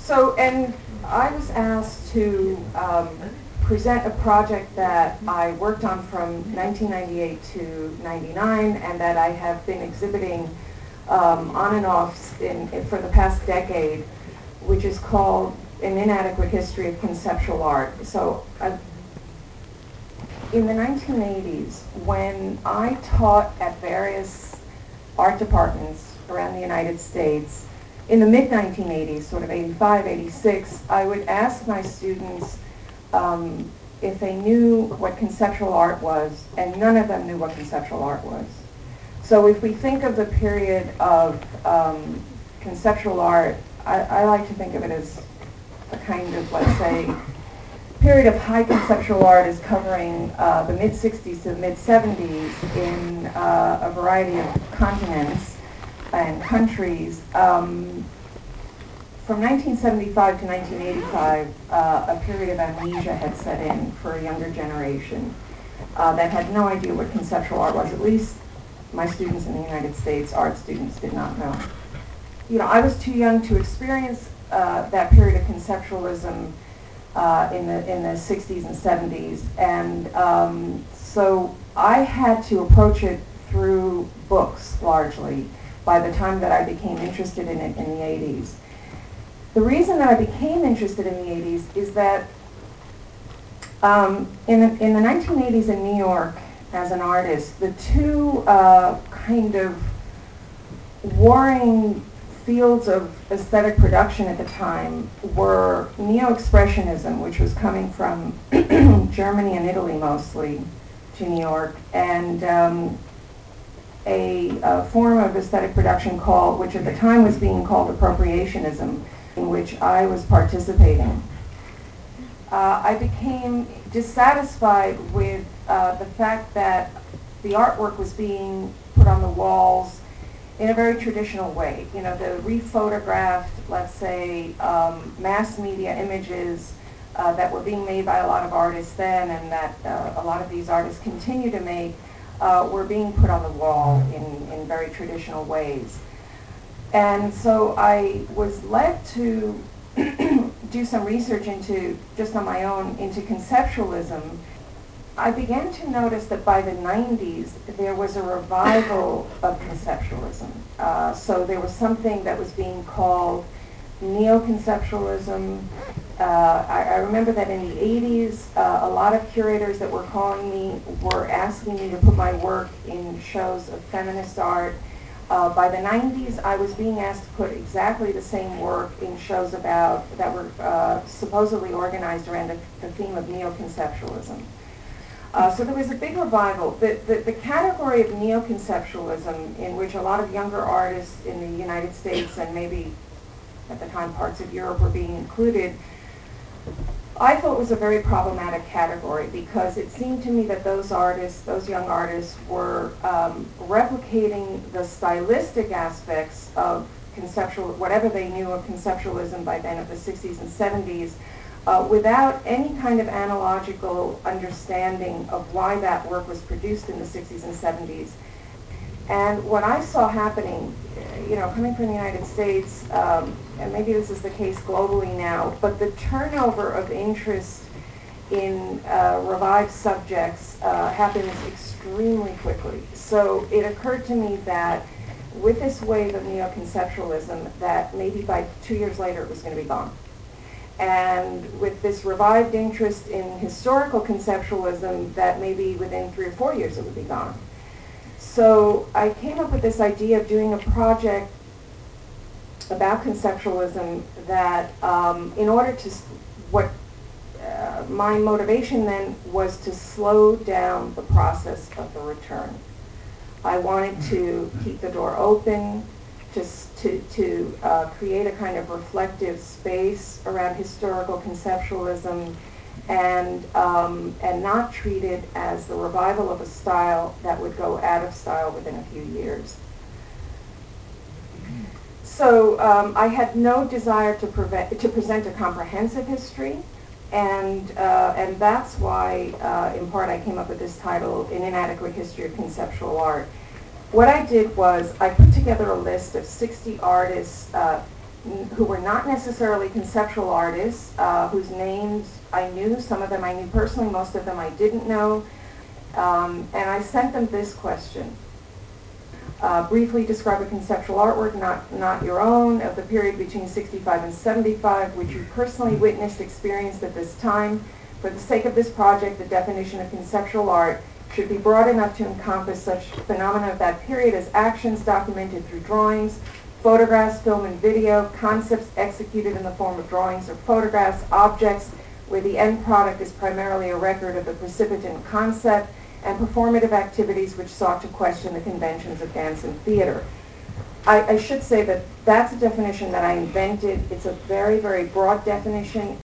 And I was asked to present a project that I worked on from 1998 to 99, and that I have been exhibiting on and off for the past decade, which is called An Inadequate History of Conceptual Art. In the 1980s, when I taught at various art departments around the United States, in the mid-1980s, sort of 85, 86, I would ask my students if they knew what conceptual art was, and none of them knew what conceptual art was. So if we think of the period of conceptual art, I like to think of it as a kind of, let's say, period of high conceptual art is covering the mid-60s to the mid-70s in a variety of continents and countries. From 1975 to 1985, a period of amnesia had set in for a younger generation that had no idea what conceptual art was. At least my students in the United States, art students, did not know. I was too young to experience that period of conceptualism in the 60s and 70s, and so I had to approach it through books largely by the time that I became interested in it in the 80s. The reason that I became interested in the 80s is that in the 1980s in New York, as an artist, the two kind of warring fields of aesthetic production at the time were neo-expressionism, which was coming from Germany and Italy mostly to New York, and a form of aesthetic production which at the time was being called appropriationism, in which I was participating. I became dissatisfied with the fact that the artwork was being put on the walls in a very traditional way. The rephotographed, let's say, mass media images that were being made by a lot of artists then, and that a lot of these artists continue to make, were being put on the wall in very traditional ways. And so I was led to do some research just on my own, into conceptualism. I began to notice that by the 90s, there was a revival of conceptualism. So there was something that was being called neo-conceptualism. I remember that in the 80s, a lot of curators that were calling me were asking me to put my work in shows of feminist art. By the 90s, I was being asked to put exactly the same work in shows that were supposedly organized around the theme of neo-conceptualism. So there was a big revival. The category of neo-conceptualism, in which a lot of younger artists in the United States and maybe at the time parts of Europe were being included, I thought was a very problematic category, because it seemed to me that those young artists, were replicating the stylistic aspects of whatever they knew of conceptualism by then of the 60s and 70s, without any kind of analogical understanding of why that work was produced in the 60s and 70s. And what I saw happening, coming from the United States, and maybe this is the case globally now, but the turnover of interest in revived subjects happens extremely quickly. So it occurred to me that with this wave of neo-conceptualism, that maybe by 2 years later it was going to be gone. And with this revived interest in historical conceptualism, that maybe within 3 or 4 years it would be gone. So I came up with this idea of doing a project about conceptualism that, in order to, my motivation then was to slow down the process of the return. I wanted to keep the door open, to create a kind of reflective space around historical conceptualism, and not treat it as the revival of a style that would go out of style within a few years. So I had no desire to present a comprehensive history, and that's why, in part, I came up with this title, An Inadequate History of Conceptual Art. What I did was I put together a list of 60 artists who were not necessarily conceptual artists, whose names I knew. Some of them I knew personally, most of them I didn't know. And I sent them this question. Briefly describe a conceptual artwork, not your own, of the period between 65 and 75, which you personally witnessed, experienced at this time. For the sake of this project, the definition of conceptual art should be broad enough to encompass such phenomena of that period as actions documented through drawings, photographs, film and video, concepts executed in the form of drawings or photographs, objects where the end product is primarily a record of the precipitant concept, and performative activities which sought to question the conventions of dance and theater. I should say that that's a definition that I invented. It's a very, very broad definition.